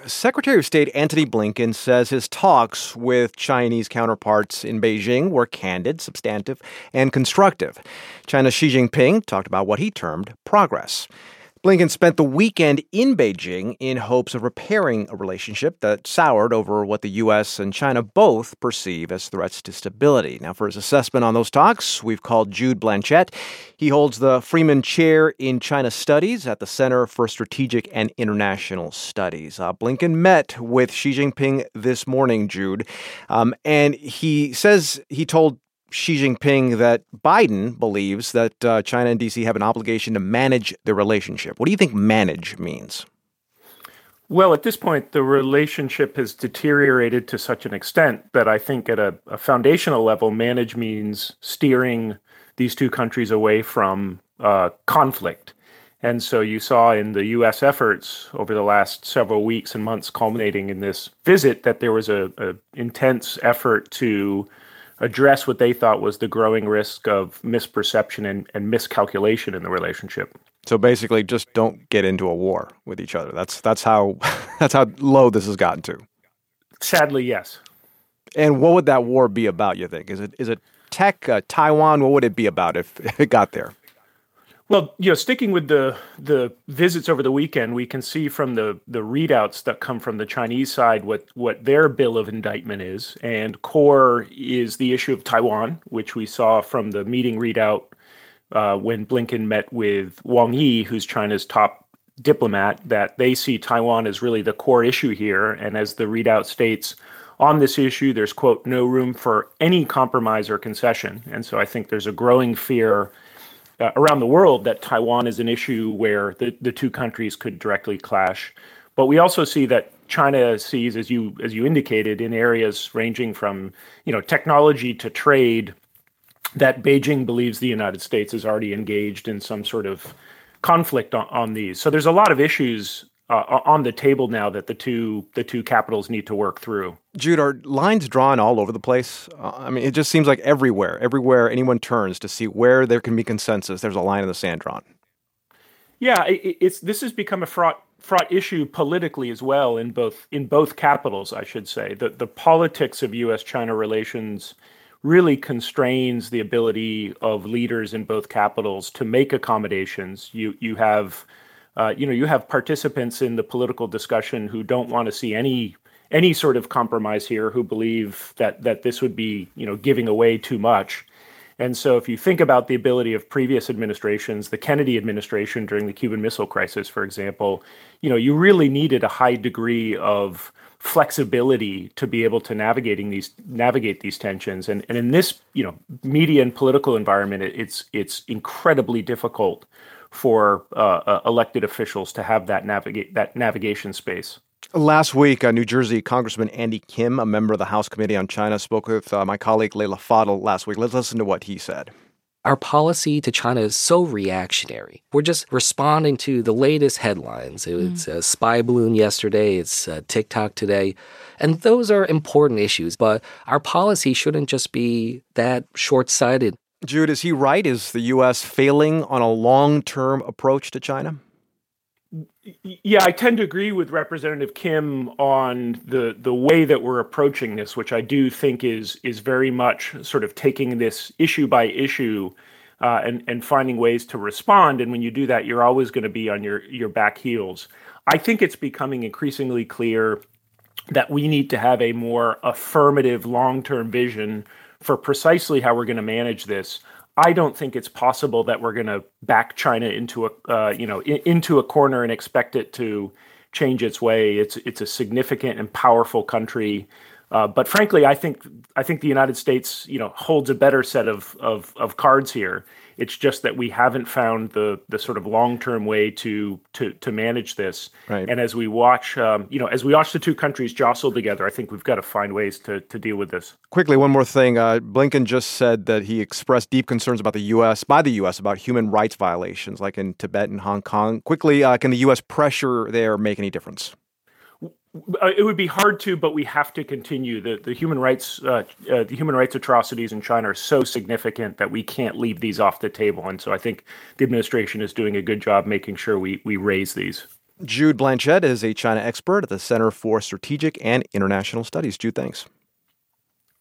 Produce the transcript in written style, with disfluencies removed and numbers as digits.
Secretary of State Antony Blinken says his talks with Chinese counterparts in Beijing were candid, substantive, and constructive. China's Xi Jinping talked about what he termed progress. Blinken spent the weekend in Beijing in hopes of repairing a relationship that soured over what the U.S. and China both perceive as threats to stability. Now, for his assessment on those talks, we've called Jude Blanchette. He holds the Freeman Chair in China Studies at the Center for Strategic and International Studies. Blinken met with Xi Jinping this morning, Jude, and he says he told Xi Jinping that Biden believes that China and D.C. have an obligation to manage the relationship. What do you think manage means? Well, at this point, the relationship has deteriorated to such an extent that I think at a foundational level, manage means steering these two countries away from conflict. And so you saw in the U.S. efforts over the last several weeks and months culminating in this visit that there was a intense effort to address what they thought was the growing risk of misperception and miscalculation in the relationship. So basically, just don't get into a war with each other. That's how low this has gotten to. Sadly, yes. And what would that war be about, you think? Is it tech, Taiwan? What would it be about if it got there? Well, sticking with the visits over the weekend, we can see from the readouts that come from the Chinese side what their bill of indictment is. And core is the issue of Taiwan, which we saw from the meeting readout when Blinken met with Wang Yi, who's China's top diplomat, that they see Taiwan as really the core issue here. And as the readout states, on this issue, there's, quote, no room for any compromise or concession. And so I think there's a growing fear around the world that Taiwan is an issue where the two countries could directly clash. But we also see that China sees, as you indicated, in areas ranging from technology to trade, that Beijing believes the United States is already engaged in some sort of conflict on these. So there's a lot of issues on the table now that the two capitals need to work through. Jude, are lines drawn all over the place? It just seems like everywhere anyone turns to see where there can be consensus, there's a line in the sand drawn. Yeah, this has become a fraught issue politically as well in both capitals, I should say. The politics of U.S.-China relations really constrains the ability of leaders in both capitals to make accommodations. You have participants in the political discussion who don't want to see any sort of compromise here, who believe that this would be, giving away too much. And so if you think about the ability of previous administrations, the Kennedy administration during the Cuban Missile Crisis, for example, you really needed a high degree of flexibility to be able to navigate these tensions. And in this, media and political environment, it's incredibly difficult for elected officials to have that navigation space. Last week, New Jersey Congressman Andy Kim, a member of the House Committee on China, spoke with my colleague Leila Fadel last week. Let's listen to what he said. Our policy to China is so reactionary. We're just responding to the latest headlines. It's a spy balloon yesterday. It's TikTok today. And those are important issues. But our policy shouldn't just be that short-sighted. Jude, is he right? Is the U.S. failing on a long-term approach to China? Yeah, I tend to agree with Representative Kim on the way that we're approaching this, which I do think is very much sort of taking this issue by issue and finding ways to respond. And when you do that, you're always going to be on your back heels. I think it's becoming increasingly clear that we need to have a more affirmative long-term vision for precisely how we're going to manage this. I don't think it's possible that we're going to back China into a corner and expect it to change its way. It's a significant and powerful country, but frankly, I think the United States holds a better set of cards here. It's just that we haven't found the sort of long-term way to manage this. Right. And as we watch the two countries jostle together, I think we've got to find ways to deal with this. Quickly, one more thing. Blinken just said that he expressed deep concerns about the U.S. about human rights violations, like in Tibet and Hong Kong. Quickly, can the U.S. pressure there make any difference? It would be hard to, but we have to continue. The human rights atrocities in China are so significant that we can't leave these off the table. And so I think the administration is doing a good job making sure we raise these. Jude Blanchette is a China expert at the Center for Strategic and International Studies. Jude, thanks.